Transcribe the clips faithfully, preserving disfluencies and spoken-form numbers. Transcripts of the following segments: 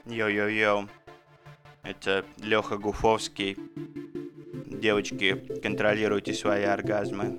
Йо-йо-йо, это Леха Гуфовский. Девочки, контролируйте свои оргазмы.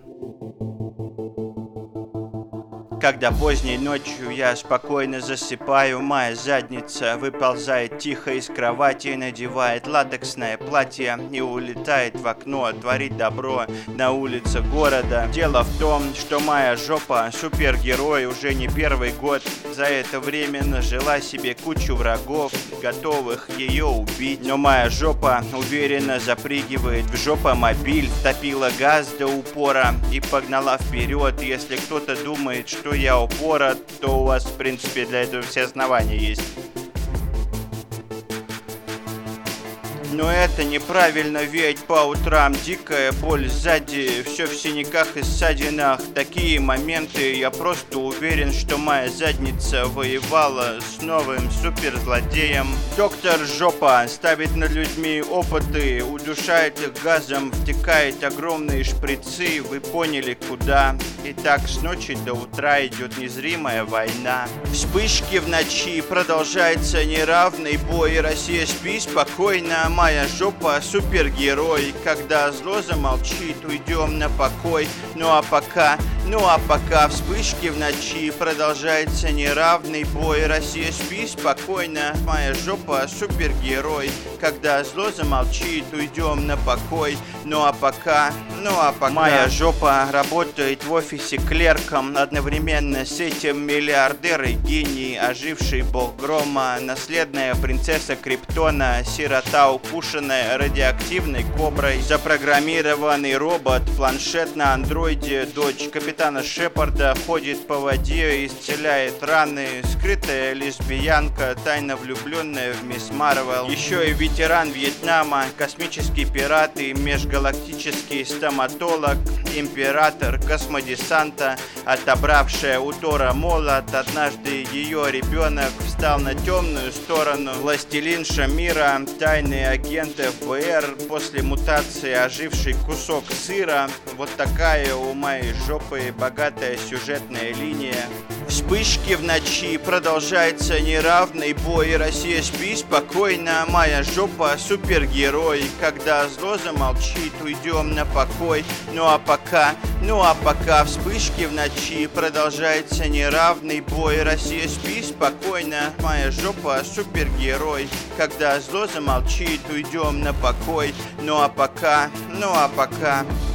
Когда поздней ночью я спокойно засыпаю, моя задница выползает тихо из кровати, надевает латексное платье и улетает в окно творить добро на улице города. Дело в том, что моя жопа супергерой уже не первый год. За это время нажила себе кучу врагов, готовых ее убить. Но моя жопа уверенно запрыгивает в жопомобиль, втопила газ до упора и погнала вперед. Если кто-то думает, что я упора, то у вас, в принципе, для этого все основания есть. Но это неправильно, ведь по утрам дикая боль сзади, все в синяках и ссадинах. В такие моменты я просто уверен, что моя задница воевала с новым суперзлодеем. Доктор Жопа ставит над людьми опыты, удушает их газом, втекает огромные шприцы. Вы поняли, куда? И так с ночи до утра идет незримая война. Вспышки в ночи, продолжается неравный бой. Россия, спи спокойно, моя жопа супергерой. Когда зло замолчит, уйдем на покой. Ну а пока, ну а пока вспышки в ночи, продолжается неравный бой. Россия, спи спокойно, моя жопа супергерой. Когда зло замолчит, уйдем на покой. Ну а пока, ну а пока моя жопа работает в офисе клерком. Одновременно с этим миллиардер и гений, оживший бог грома, наследная принцесса Криптона, сирота, укушенная радиоактивной коброй, запрограммированный робот, планшет на андроиде, дочь капитана Шепарда, ходит по воде, исцеляет раны, скрытая лесбиянка, тайно влюбленная в мисс Марвел, еще и ветеран Вьетнама, космический пират и межгалактический стоматолог, император космодесанта, отобравшая у Тора молот. Однажды ее ребенок встал на темную сторону, властелинша мира, тайный агент эф бэ эр, после мутации оживший кусок сыра. Вот такая у моей жопы богатая сюжетная линия. Вспышки в ночи, продолжается неравный бой. Россия, спи спокойно, моя жопа супергерой. Когда зло замолчит, уйдем на покой. Ну а пока, ну а пока вспышки в ночи, продолжается неравный бой. Россия, спи спокойно, моя жопа супергерой. Когда зло замолчит, уйдем на покой. Ну а пока, ну а пока